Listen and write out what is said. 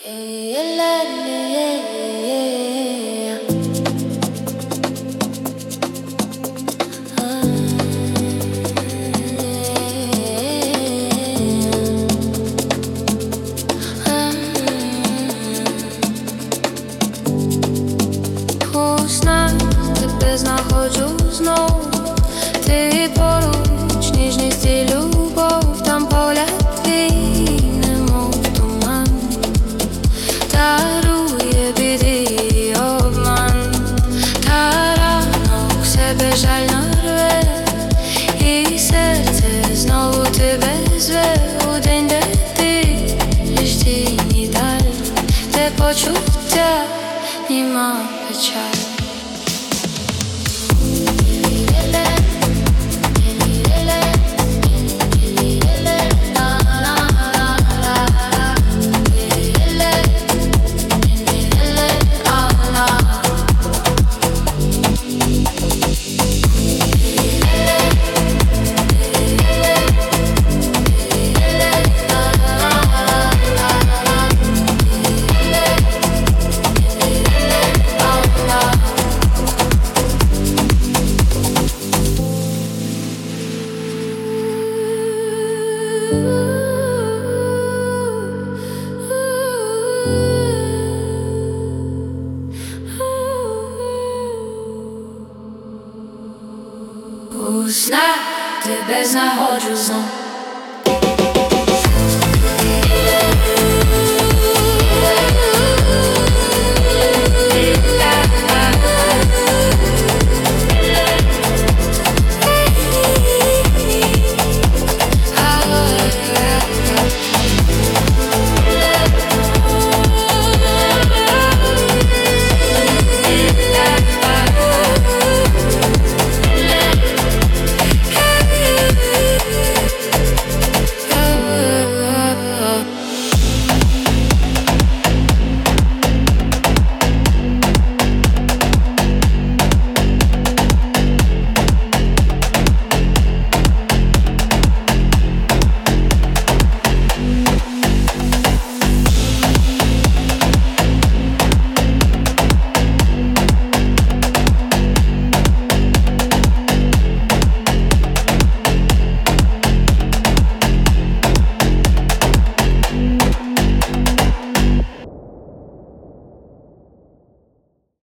У снах тебе знаходжу знов. Ти поруч, ніжність і любов, там погляд твій, немов туман, дарує біди і обман, та ранок себе жаль нарве, і серце знову тебе зве у день, де ти лиш тінь і даль, де почуття, німа печаль. У снах тебе знаходжу знов.